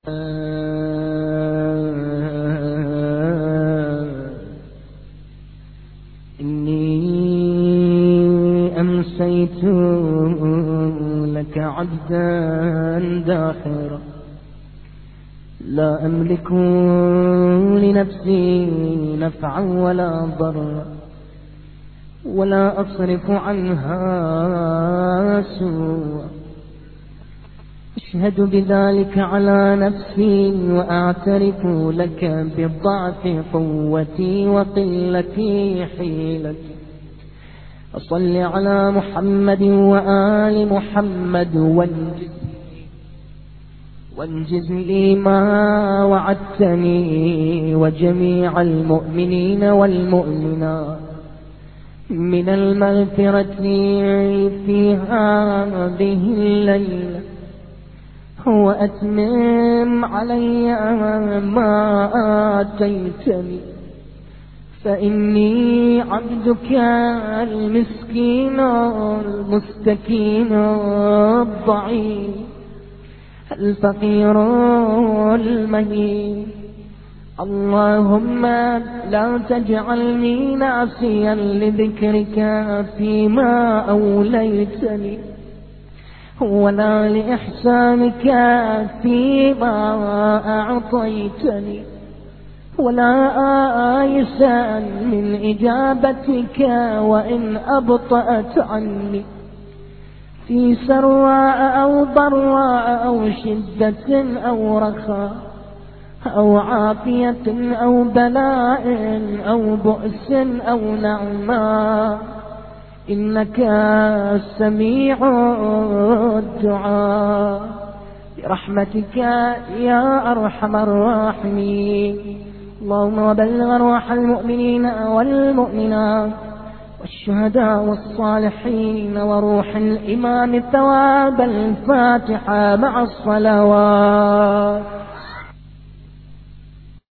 إني أمسيت لك عبدا داخرا، لا أملك لنفسي نفعا ولا ضرا، ولا أصرف عنها سوءا. أشهد بذلك على نفسي وأعترف لك بضعف قوتي وقلة حيلتي. أصل على محمد وآل محمد وانجز لي ما وعدتني وجميع المؤمنين والمؤمنات من المغفرة في هذه الليلة، وأتمم علي ما آتيتني، فإني عبدك المسكين المستكين الضعيف الفقير المهين. اللهم لا تجعلني ناسيا لذكرك فيما أوليتني، ولا لإحسانك فيما أعطيتني، ولا آيسا من إجابتك وإن أبطأت عني، في سراء أو ضراء أو شدة أو رخاء أو عافية أو بلاء أو بؤس أو نعماء، إنك سميع الدعاء برحمتك يا أرحم الراحمين. اللهم وبلغ أرواح المؤمنين والمؤمنات والشهداء والصالحين وروح الإمام ثواب الفاتحة مع الصلوات